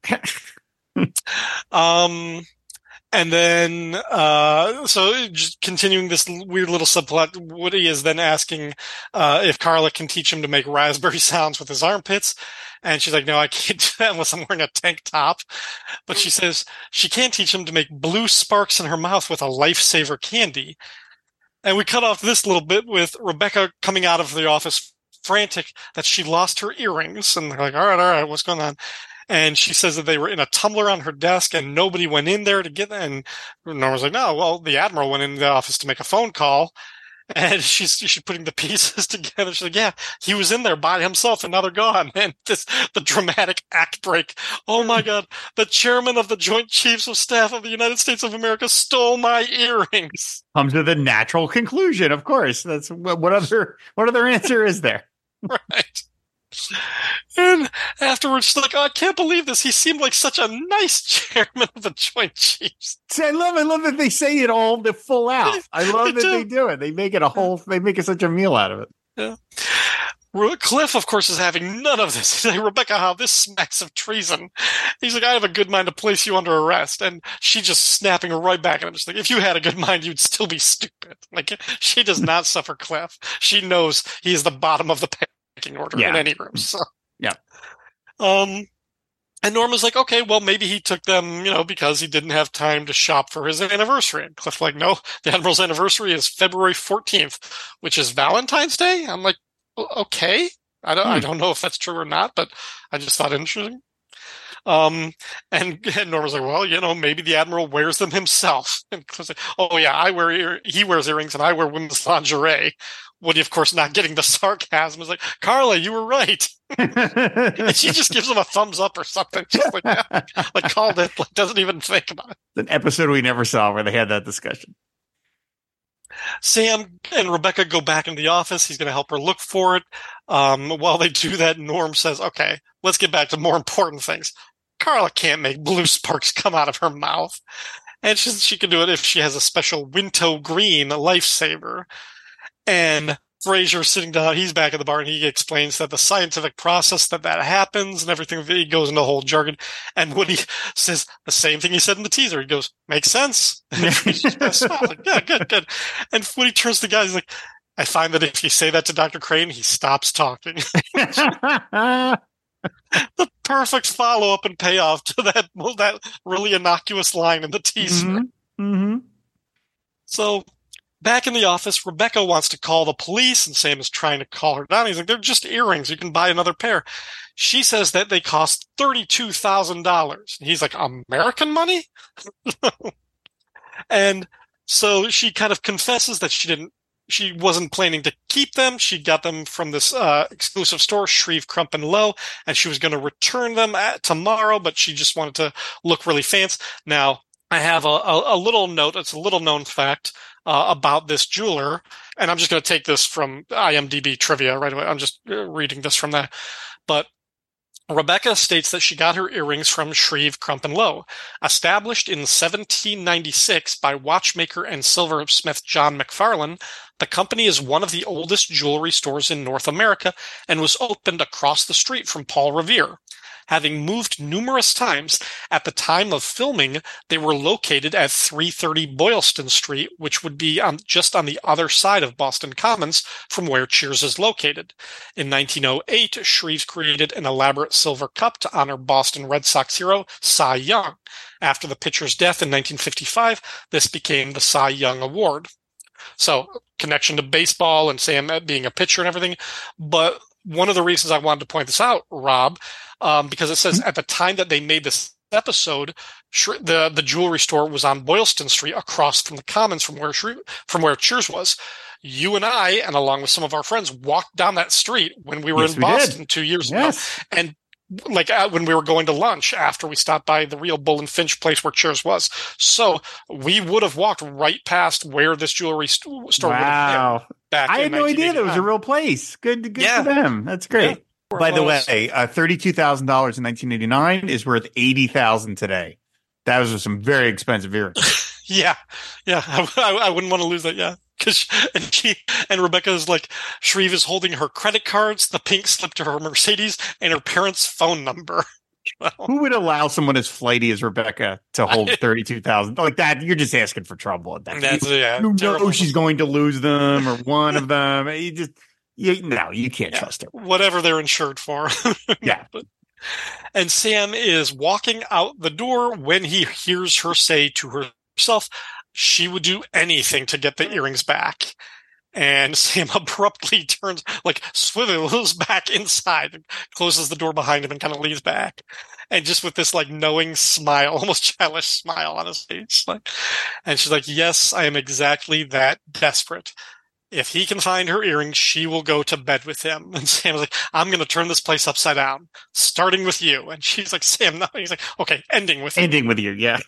Um, and then, uh, so just continuing this weird little subplot, Woody is then asking, uh, if Carla can teach him to make raspberry sounds with his armpits. And she's like, no, I can't do that unless I'm wearing a tank top. But she says she can teach him to make blue sparks in her mouth with a lifesaver candy. And we cut off this little bit with Rebecca coming out of the office frantic that she lost her earrings. And they're like, all right, all right, what's going on? And she says that they were in a tumbler on her desk and nobody went in there to get them. And Norma's like, no, well, the Admiral went in the office to make a phone call. And she's, she's putting the pieces together. She's like, yeah, he was in there by himself and now they're gone. And this, the dramatic act break. Oh my God. The chairman of the Joint Chiefs of Staff of the United States of America stole my earrings. Comes to the natural conclusion. Of course, that's what, what other what other answer is there? Right. And afterwards, she's like, oh, I can't believe this. He seemed like such a nice chairman of the Joint Chiefs. See, I love, I love that they say it all the full out. I love They that do. they do it. They make it a whole. They make it such a meal out of it. Yeah. Re- Cliff, of course, is having none of this. He's like, Rebecca, how this smacks of treason. He's like, I have a good mind to place you under arrest. And she just snapping right back at him. She's like, if you had a good mind, you'd still be stupid. Like, she does not suffer Cliff. She knows he is the bottom of the pecking order Yeah. in any room. So. Yeah. Um, and Norma's like, okay, well, maybe he took them, you know, because he didn't have time to shop for his anniversary. And Cliff's like, no, the Admiral's anniversary is February fourteenth, which is Valentine's Day. I'm like, okay. I don't, Hmm. I don't know if that's true or not, but I just thought it interesting. Um, and, and Norma's like, well, you know, maybe the Admiral wears them himself. And Cliff's like, oh yeah, I wear, ear- he wears earrings and I wear women's lingerie. Woody, of course, not getting the sarcasm, is like, Carla, you were right. And she just gives him a thumbs up or something. She's like, yeah, like called it, like doesn't even think about it. An episode we never saw where they had that discussion. Sam and Rebecca go back into the office. He's going to help her look for it. Um, while they do that, Norm says, okay, let's get back to more important things. Carla can't make blue sparks come out of her mouth. And she, she can do it if she has a special Winto Green lifesaver. And Fraser sitting down, he's back at the bar, and he explains that the scientific process that that happens and everything, he goes into the whole jargon. And Woody says the same thing he said in the teaser. He goes, makes sense. And Fraser's kind of smiles, like, yeah, good, good. And Woody turns to the guy, he's like, I find that if you say that to Doctor Crane, he stops talking. The perfect follow-up and payoff to that, well, that really innocuous line in the teaser. Mm-hmm. Mm-hmm. So, back in the office, Rebecca wants to call the police, and Sam is trying to call her down. He's like, they're just earrings. You can buy another pair. She says that they cost thirty-two thousand dollars. And he's like, American money? And so she kind of confesses that she didn't, she wasn't planning to keep them. She got them from this uh, exclusive store, Shreve, Crump and Low, and she was going to return them at, tomorrow, but she just wanted to look really fancy. Now, I have a, a, a little note. It's a little known fact uh, about this jeweler, and I'm just going to take this from IMDb trivia right away. I'm just uh, reading this from that. But Rebecca states that she got her earrings from Shreve, Crump and Low. Established in seventeen ninety-six by watchmaker and silversmith John McFarlane, the company is one of the oldest jewelry stores in North America and was opened across the street from Paul Revere. Having moved numerous times, at the time of filming, they were located at three thirty Boylston Street, which would be on, just on the other side of Boston Commons from where Cheers is located. In nineteen oh eight, Shreves created an elaborate silver cup to honor Boston Red Sox hero Cy Young. After the pitcher's death in nineteen fifty-five, this became the Cy Young Award. So, connection to baseball and Sam being a pitcher and everything. But one of the reasons I wanted to point this out, Rob, um, because it says at the time that they made this episode, the the jewelry store was on Boylston Street, across from the Commons, from where from where Cheers was. You and I, and along with some of our friends, walked down that street when we were yes, in we Boston did. two years yes. ago, and like uh, when we were going to lunch after we stopped by the real Bull and Finch place where Cheers was. So we would have walked right past where this jewelry st- store wow. would have been. Back I had no idea that was a real place. Good, good yeah. for them. That's great. Yeah. By the way, uh, thirty-two thousand dollars in nineteen eighty-nine is worth eighty thousand dollars today. That was some very expensive earrings. yeah. Yeah. I, I, I wouldn't want to lose that. Yeah. Because and she and Rebecca is like, Shreve is holding her credit cards, the pink slip to her Mercedes, and her parents' phone number. Well, who would allow someone as flighty as Rebecca to hold thirty-two thousand like that? You're just asking for trouble at that. That's, you, yeah, you know she's going to lose them or one of them. You just you no, you can't yeah, trust her. Whatever they're insured for. yeah. But, and Sam is walking out the door when he hears her say to herself, she would do anything to get the earrings back. And Sam abruptly turns, like, swivels back inside, and closes the door behind him and kind of leaves back. And just with this, like, knowing smile, almost childish smile on his face. Like, and she's like, yes, I am exactly that desperate. If he can find her earrings, she will go to bed with him. And Sam's like, I'm going to turn this place upside down, starting with you. And she's like, Sam, no. He's like, okay, ending with you. Ending with you, yeah.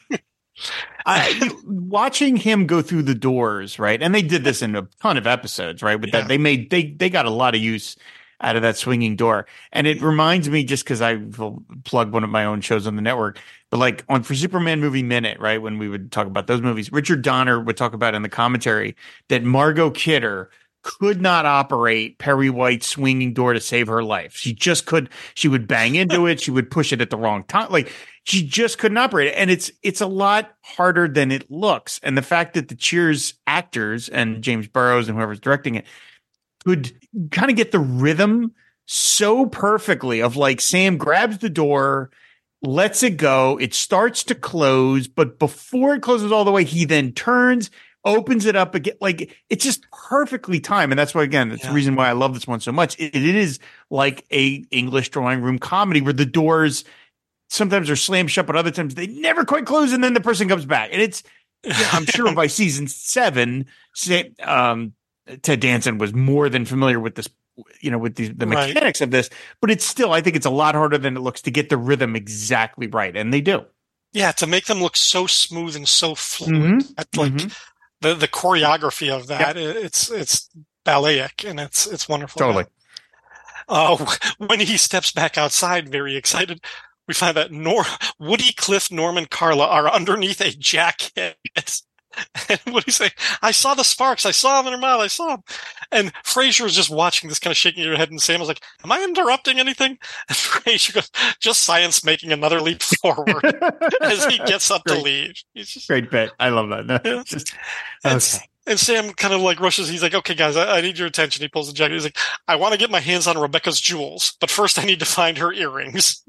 I, watching him go through the doors, right? And they did this in a ton of episodes, right? With yeah. that, they made they they got a lot of use out of that swinging door, and it reminds me, just because I will plug one of my own shows on the network, but like on for Superman Movie Minute, right? When we would talk about those movies, Richard Donner would talk about in the commentary that Margot Kidder could not operate Perry White's swinging door to save her life. She just could. She would bang into it. She would push it at the wrong time. Like she just couldn't operate it. And it's it's a lot harder than it looks. And the fact that the Cheers actors and James Burrows and whoever's directing it could kind of get the rhythm so perfectly of like Sam grabs the door, lets it go. It starts to close, but before it closes all the way, he then turns, opens it up again. Like it's just perfectly timed. And that's why, again, that's yeah. the reason why I love this one so much. It, it is like a English drawing room comedy where the doors sometimes are slammed shut, but other times they never quite close. And then the person comes back. And it's, yeah, I'm sure by season seven, um, Ted Danson was more than familiar with this, you know, with the, the mechanics right. of this, but it's still, I think it's a lot harder than it looks to get the rhythm exactly right. And they do. Yeah. To make them look so smooth and so fluid. Mm-hmm. At, like, mm-hmm. The the choreography of that, yep. it's it's balleric and it's it's wonderful. Totally. Uh, when he steps back outside, very excited, we find that Nor Woody, Cliff, Norm, and Carla are underneath a jacket. And what do you say? I saw the sparks. I saw them in her mouth. I saw them. And Frasier was just watching this, kind of shaking her head, and Sam was like, am I interrupting anything? And Frasier goes, just science making another leap forward as he gets up Great. to leave. He's just, Great bit. I love that. No, yeah. just, and, okay. and Sam kind of like rushes. He's like, okay, guys, I, I need your attention. He pulls the jacket. He's like, I want to get my hands on Rebecca's jewels, but first I need to find her earrings.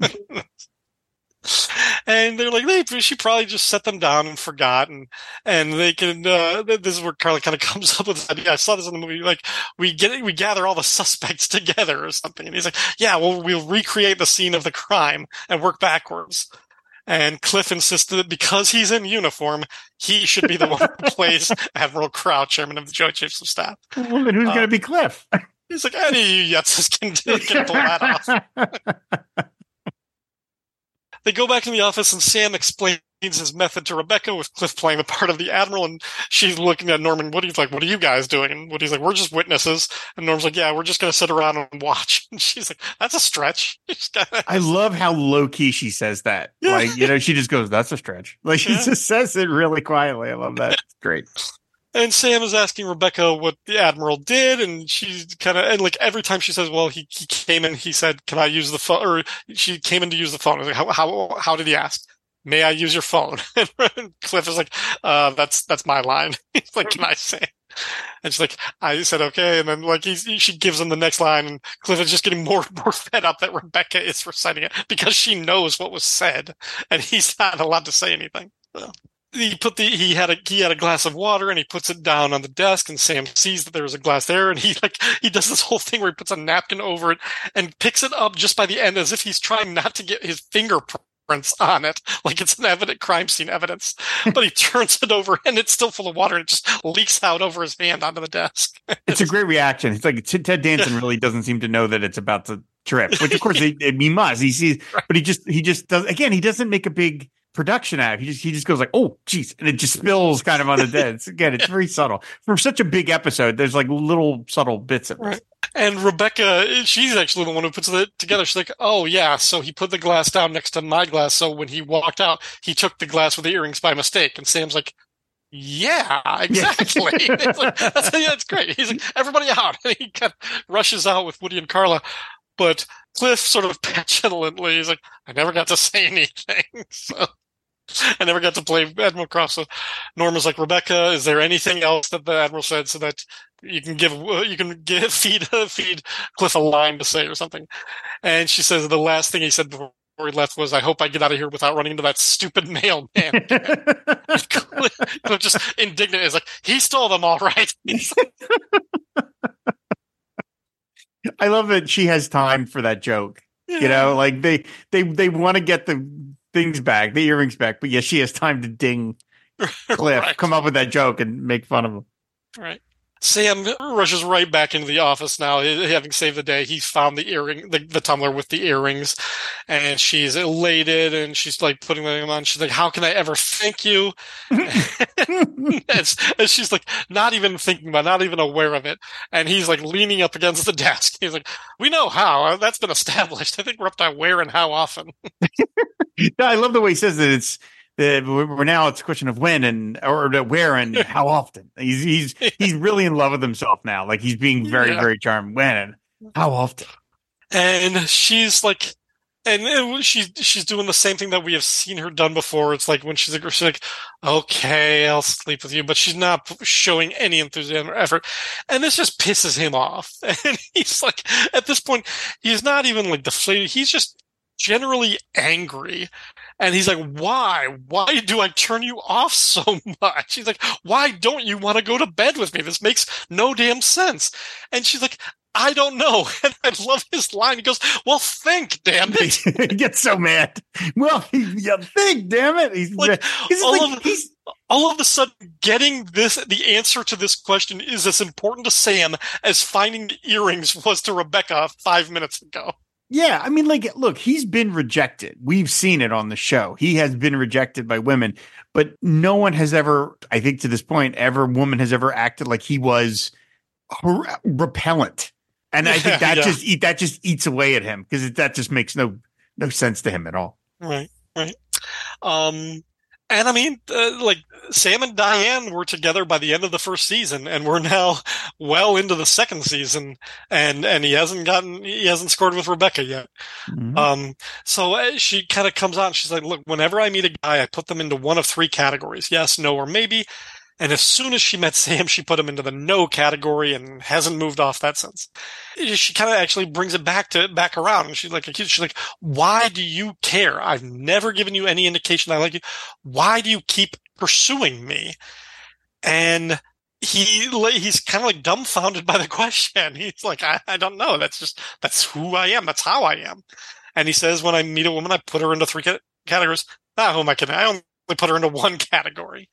And they're like, they, she probably just set them down and forgot. And, and they can, uh, this is where Carla kind of comes up with this idea. I saw this in the movie. Like, we get, we gather all the suspects together or something. And he's like, yeah, well, we'll recreate the scene of the crime and work backwards. And Cliff insisted that because he's in uniform, he should be the one who plays Admiral Crow, chairman of the Joint Chiefs of Staff. Well, then who's uh, going to be Cliff? He's like, any of you Yetzes can, can pull that off. They go back in the office, and Sam explains his method to Rebecca, with Cliff playing the part of the Admiral, and she's looking at Norm and Woody's like, what are you guys doing? And Woody's like, we're just witnesses. And Norm's like, yeah, we're just going to sit around and watch. And she's like, that's a stretch. I love how low-key she says that. Yeah. Like, you know, she just goes, that's a stretch. Like, she yeah. just says it really quietly. I love that. It's great. And Sam is asking Rebecca what the Admiral did, and she kind of, and like every time she says, well, he, he came in, he said, can I use the phone? Or she came in to use the phone. I was like, how, how, how did he ask? May I use your phone? And Cliff is like, uh, that's, that's my line. He's like, can I say? And she's like, I said, okay. And then like he's, she gives him the next line, and Cliff is just getting more and more fed up that Rebecca is reciting it because she knows what was said and he's not allowed to say anything. So. He put the he had a he had a glass of water and he puts it down on the desk, and Sam sees that there was a glass there, and he like he does this whole thing where he puts a napkin over it and picks it up just by the end as if he's trying not to get his fingerprints on it, like it's an evident crime scene evidence. But he turns it over and it's still full of water, and it just leaks out over his hand onto the desk. It's a great reaction. It's like Ted Danson really doesn't seem to know that it's about to trip, which of course he, he must. He sees, but he just he just does again. He doesn't make a big production act. He just he just goes like, oh geez, and it just spills kind of on the dead. It's, again, it's very subtle for such a big episode. There's like little subtle bits of it. Right. And Rebecca, she's actually the one who puts it together. She's like, oh yeah, so he put the glass down next to my glass, so when he walked out, he took the glass with the earrings by mistake. And Sam's like, yeah, exactly. It's like, that's, yeah, that's great. He's like, everybody out. And he kind of rushes out with Woody and Carla. But Cliff sort of petulantly is like, I never got to say anything. So I never got to play Admiral Croft. So Norma's like, Rebecca, is there anything else that the Admiral said so that you can give, you can give, feed, feed Cliff a line to say or something? And she says the last thing he said before he left was, I hope I get out of here without running into that stupid mailman. Cliff, Cliff just indignant is like, he stole them all right. I love that she has time for that joke. Yeah. You know, like they they they want to get the things back, the earrings back, but yeah, she has time to ding Cliff, right. Come up with that joke and make fun of him. Right. Sam rushes right back into the office now, having saved the day. He's found the earring, the, the tumbler with the earrings, and she's elated, and she's like putting them on. She's like, how can I ever thank you? and, and she's like, not even thinking about, not even aware of it. And he's like leaning up against the desk. He's like, we know how. That's been established. I think we're up to where and how often. No, I love the way he says that it's, Uh, we're now it's a question of when and or where and how often. He's he's he's really in love with himself now. Like he's being very yeah. very charmed. When and how often? And she's like, and she's she's doing the same thing that we have seen her done before. It's like when she's like, she's like, okay, I'll sleep with you, but she's not showing any enthusiasm or effort. And this just pisses him off. And he's like, at this point, he's not even like deflated. He's just generally angry. And he's like, why? Why do I turn you off so much? He's like, why don't you want to go to bed with me? This makes no damn sense. And she's like, I don't know. And I love his line. He goes, well, think, damn it. He gets so mad. Well, you think, damn it. He's like, he's all, like of, he's all of a sudden, getting this, the answer to this question is as important to Sam as finding the earrings was to Rebecca five minutes ago. Yeah, I mean, like, look, he's been rejected. We've seen it on the show. He has been rejected by women, but no one has ever, I think to this point, ever woman has ever acted like he was repellent. And I think that yeah. just eat that just eats away at him because that just makes no no sense to him at all. Right, right. Um, and I mean, uh, like Sam and Diane were together by the end of the first season, and we're now well into the second season, and and he hasn't gotten he hasn't scored with Rebecca yet. Mm-hmm. Um, so uh, she kind of comes out and she's like, "Look, whenever I meet a guy, I put them into one of three categories: yes, no, or maybe." And as soon as she met Sam, she put him into the no category and hasn't moved off that since. She kind of actually brings it back to back around. And she's like, she's like, why do you care? I've never given you any indication I like you. Why do you keep pursuing me? And he he's kind of like dumbfounded by the question. He's like, I, I don't know. That's just that's who I am. That's how I am. And he says, when I meet a woman, I put her into three categories. Not who am I kidding? I only put her into one category.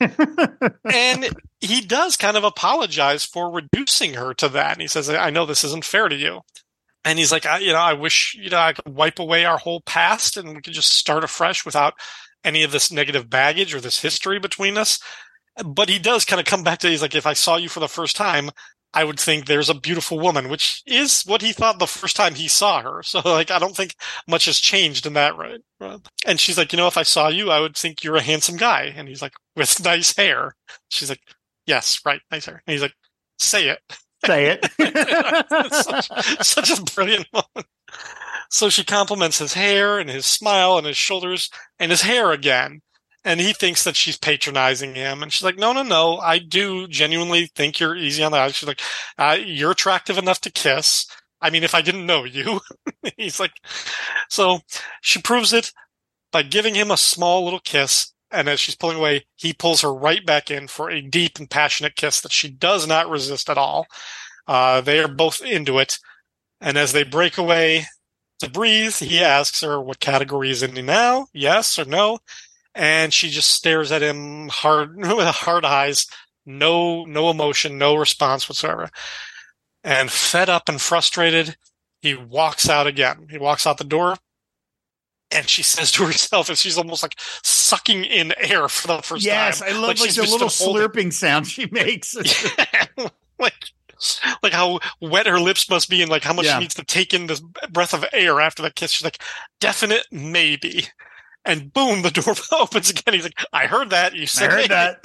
And he does kind of apologize for reducing her to that. And he says, I know this isn't fair to you. And he's like, I, you know, I wish, you know, I could wipe away our whole past and we could just start afresh without any of this negative baggage or this history between us. But he does kind of come back to, he's like, if I saw you for the first time, I would think there's a beautiful woman, which is what he thought the first time he saw her. So, like, I don't think much has changed in that, right? And she's like, you know, if I saw you, I would think you're a handsome guy. And he's like, with nice hair. She's like, yes, right, nice hair. And he's like, say it. Say it. It's such, such a brilliant moment. So she compliments his hair and his smile and his shoulders and his hair again. And he thinks that she's patronizing him. And she's like, no, no, no. I do genuinely think you're easy on the eyes. She's like, uh, you're attractive enough to kiss. I mean, if I didn't know you. He's like, so she proves it by giving him a small little kiss. And as she's pulling away, he pulls her right back in for a deep and passionate kiss that she does not resist at all. Uh, they are both into it. And as they break away to breathe, he asks her what category is in now, yes or no. And she just stares at him hard, with hard eyes, no, no emotion, no response whatsoever. And fed up and frustrated, he walks out again. He walks out the door. And she says to herself, and she's almost like sucking in air for the first yes, time. Yes, I love like, like the little slurping sound she makes. Yeah, like, like how wet her lips must be and like how much yeah. she needs to take in this breath of air after that kiss. She's like, definite maybe. And boom, the door opens again. He's like, I heard that. You said I heard maybe. that.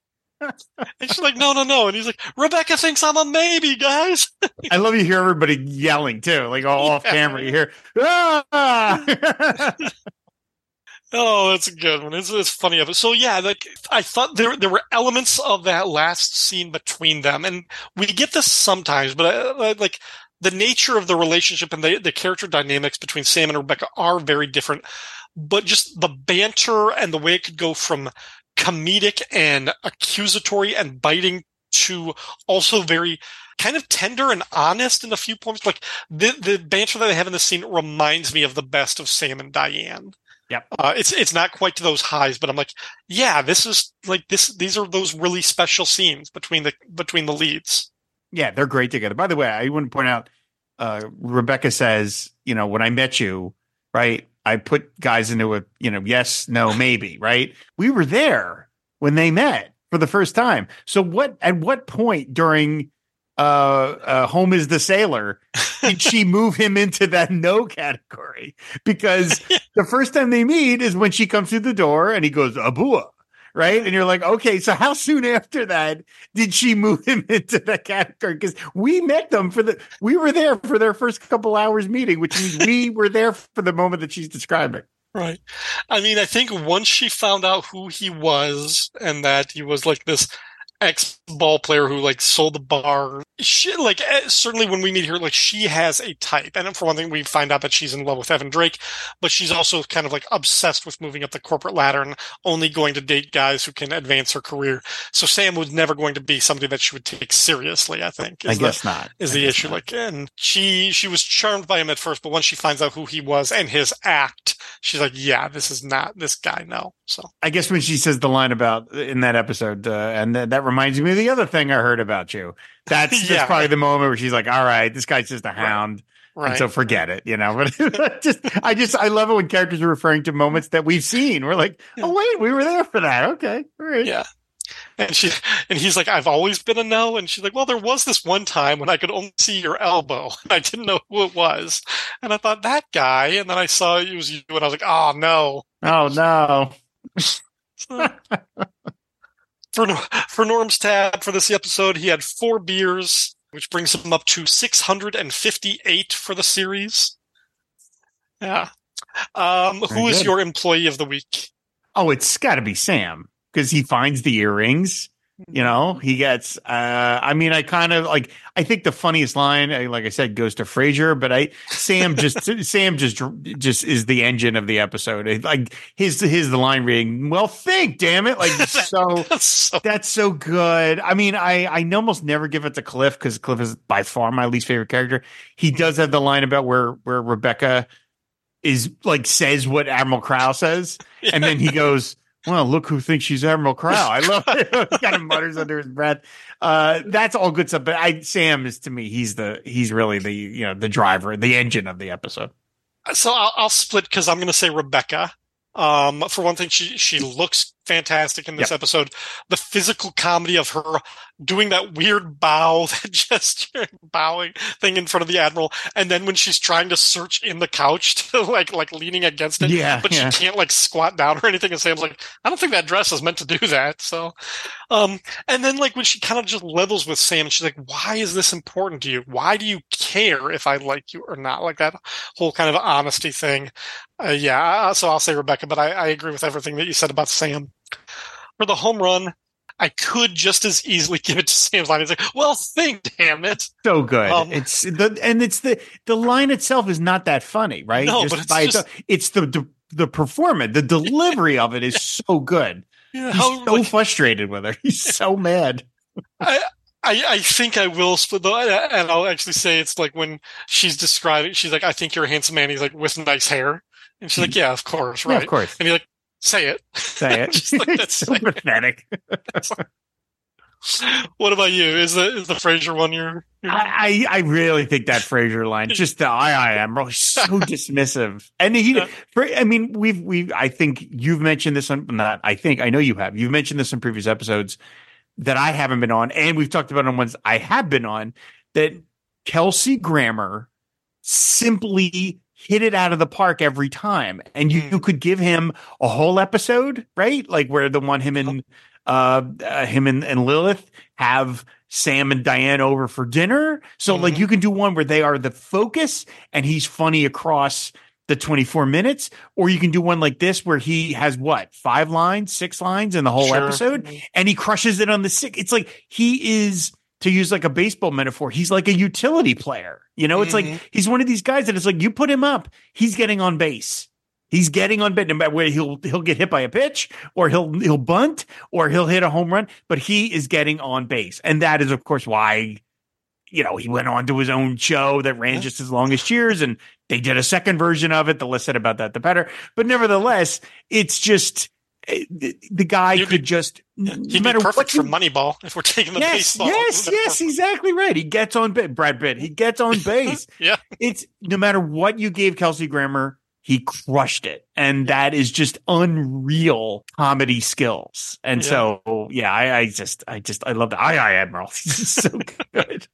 And she's like, no, no, no. And he's like, Rebecca thinks I'm a maybe, guys. I love you hear everybody yelling too, like all yeah. off camera. You hear, ah! Oh, that's a good one. It's, it's funny of it. So yeah, like I thought there there were elements of that last scene between them, and we get this sometimes, but I, I, like the nature of the relationship and the the character dynamics between Sam and Rebecca are very different. But just the banter and the way it could go from comedic and accusatory and biting to also very kind of tender and honest in a few points. Like the the banter that they have in this scene reminds me of the best of Sam and Diane. Yep. Uh, it's it's not quite to those highs, but I'm like, yeah, this is like this. These are those really special scenes between the between the leads. Yeah, they're great together. By the way, I want to point out, uh, Rebecca says, you know, when I met you, right, I put guys into a, you know, yes, no, maybe, right? We were there when they met for the first time. So what, at what point during uh, uh, Home is the Sailor did she move him into that no category? Because the first time they meet is when she comes through the door and he goes, Abua. Right. And you're like, okay, so how soon after that did she move him into that category? Because we met them for the, we were there for their first couple hours meeting, which means we were there for the moment that she's describing. Right. I mean, I think once she found out who he was and that he was like this ex-ball player who like sold the bar, she, like certainly when we meet her, like she has a type. And for one thing, we find out that she's in love with Evan Drake, but she's also kind of like obsessed with moving up the corporate ladder and only going to date guys who can advance her career. So Sam was never going to be somebody that she would take seriously, I think. I guess the, not. Is I the issue. Not. Like, and she, she was charmed by him at first, but once she finds out who he was and his act, she's like, yeah, this is not this guy. No. So I guess when she says the line about in that episode, uh, and th- that reminds me of the other thing I heard about you. That's just yeah. probably the moment where she's like, all right, this guy's just a hound. Right. And so forget it, you know, but just, I just, I love it when characters are referring to moments that we've seen. We're like, oh, wait, we were there for that. Okay. All right. Yeah. And she, and he's like, I've always been a no. And she's like, well, there was this one time when I could only see your elbow and I didn't know who it was. And I thought that guy. And then I saw it was you and I was like, oh no. Oh no. So, for, for Norm's tab for this episode, he had four beers, which brings him up to six hundred fifty-eight for the series. Yeah. Um, who is your employee of the week? Oh, it's got to be Sam, because he finds the earrings. You know, he gets, uh, I mean, I kind of like, I think the funniest line, like I said, goes to Frasier, but I, Sam just, Sam just, just is the engine of the episode. Like his, his, the line reading, well, think, damn it. Like, so, that's so, that's so good. I mean, I, I almost never give it to Cliff because Cliff is by far my least favorite character. He does have the line about where, where Rebecca is like, says what Admiral Crow says. Yeah. And then he goes, well, look who thinks she's Admiral Crow. I love it. He kind of mutters under his breath. Uh, that's all good stuff. But I, Sam is to me, he's the, he's really the, you know, the driver, the engine of the episode. So I'll, I'll split because I'm going to say Rebecca. Um, for one thing, she, she looks fantastic in this Yep. episode. The physical comedy of her doing that weird bow, that gesture, bowing thing in front of the Admiral, and then when she's trying to search in the couch, to like like leaning against it, Yeah, but yeah. she can't like squat down or anything. And Sam's like, I don't think that dress is meant to do that. So, um, and then like when she kind of just levels with Sam, and she's like, why is this important to you? Why do you care if I like you or not? Like that whole kind of honesty thing. Uh, yeah, so I'll say Rebecca, but I, I agree with everything that you said about Sam. For the home run, I could just as easily give it to Sam's line. It's like, well, think, damn it. So good. Um, it's the and it's the the line itself is not that funny, right? No, just but it's by just- itself. It's the, the the performance, the delivery of it is so good. Yeah, He's how, so like, frustrated with her. He's so mad. I, I, I think I will split the, and I'll actually say it's like when she's describing, she's like, I think you're a handsome man. He's like, with nice hair. And she's like, yeah, of course, right? Yeah, of course. And he's like, say it. Say it. Just like, It's that's so pathetic. What about you? Is the is the Frasier one your? your... I, I I really think that Frasier line, just the I I am really so dismissive. And he, Yeah. for, I mean, we've we I think you've mentioned this on not. I think I know you have. You've mentioned this in previous episodes that I haven't been on, and we've talked about it on ones I have been on. That Kelsey Grammer simply hit it out of the park every time, and you, Mm. you could give him a whole episode, right? Like where the one him and uh, uh him and, and Lilith have Sam and Diane over for dinner. So Mhm. like you can do one where they are the focus and he's funny across the twenty-four minutes, or you can do one like this where he has what, five lines, six lines in the whole Sure. episode, and he crushes it on the six. It's like he is, to use like a baseball metaphor, he's like a utility player. You know, it's Mhm. like he's one of these guys that it's like you put him up, he's getting on base. He's getting on base, no matter where he'll he'll get hit by a pitch, or he'll he'll bunt, or he'll hit a home run, but he is getting on base, and that is of course why, you know, he went on to his own show that ran Yeah. just as long as Cheers, and they did a second version of it. The less said about that, the better. But nevertheless, it's just eh, the, the guy You could could- just no He'd be matter perfect what for you- Moneyball if we're taking the Yes, baseball. yes, yes, exactly right. He gets on base. Brad Pitt, he gets on base. Yeah. It's no matter what you gave Kelsey Grammer, he crushed it. And that is just unreal comedy skills. And Yeah. so, yeah, I, I just, I just, I love the I, I Admiral. He's so good.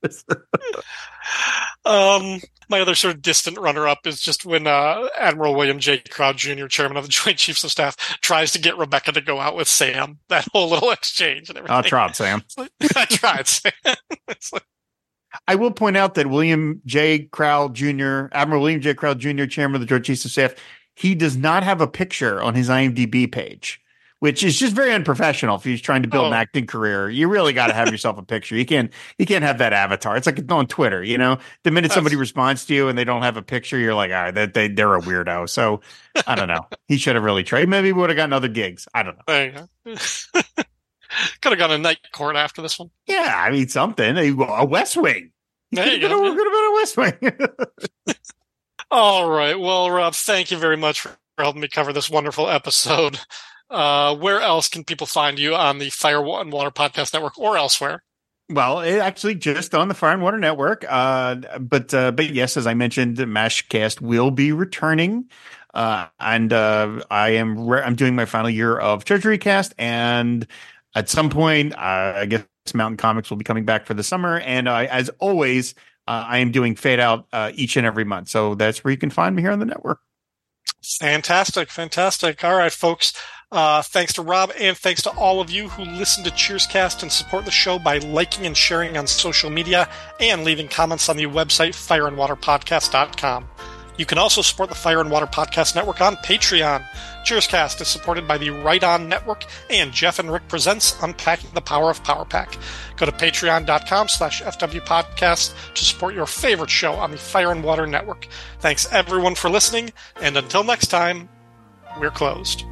Um, my other sort of distant runner-up is just when uh, Admiral William J. Crowd Junior, chairman of the Joint Chiefs of Staff, tries to get Rebecca to go out with Sam. That whole little exchange and everything. I'll try it, Sam. I tried, Sam. It's like, I will point out that William J. Crowd Junior, Admiral William J. Crowd Junior, chairman of the Joint Chiefs of Staff, he does not have a picture on his I M D B page, which is just very unprofessional. If he's trying to build an Oh. acting career, you really got to have yourself a picture. You can't, you can't have that avatar. It's like on Twitter, you know, the minute That's- somebody responds to you and they don't have a picture, you're like, all right, they, they, they're a weirdo. So I don't know. He should have really tried. Maybe he would have gotten other gigs. I don't know. there you go. Could have gone to night court after this one. Yeah. I mean, something, a, a West Wing. There you Could have go. been a West Wing. All right. Well, Rob, thank you very much for helping me cover this wonderful episode. Uh, where else can people find you on the Fire and Water Podcast Network or elsewhere? Well, it actually just on the Fire and Water Network. Uh, but uh, but yes, as I mentioned, MashCast will be returning, uh, and uh, I am re- I'm doing my final year of Treasury Cast, and at some point, uh, I guess Mountain Comics will be coming back for the summer, and uh, as always, uh, I am doing Fade Out uh, each and every month. So that's where you can find me here on the network. Fantastic, fantastic. All right, folks. Uh, thanks to Rob, and thanks to all of you who listen to Cheerscast and support the show by liking and sharing on social media and leaving comments on the website fire and water podcast dot com. You can also support the Fire and Water Podcast Network on Patreon. Cheerscast is supported by the Right On Network and Jeff and Rick Presents Unpacking the Power of Power Pack. Go to patreon dot com slash F W podcast to support your favorite show on the Fire and Water Network. Thanks everyone for listening, and until next time, we're closed.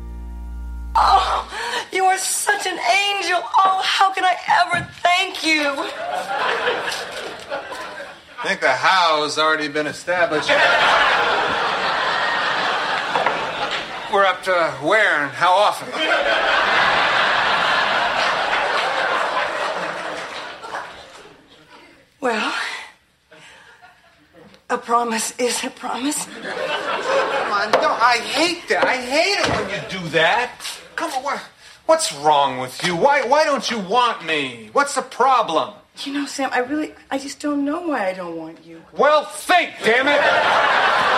Oh, you are such an angel. Oh, how can I ever thank you? I think the how's already been established. We're up to where and how often? Well, a promise is a promise. Come on, no, I hate that. I hate it when you do that. come on. What, what's wrong with you? Why, why don't you want me? What's the problem? You know, Sam, I really, I just don't know why I don't want you. Well, think, damn it!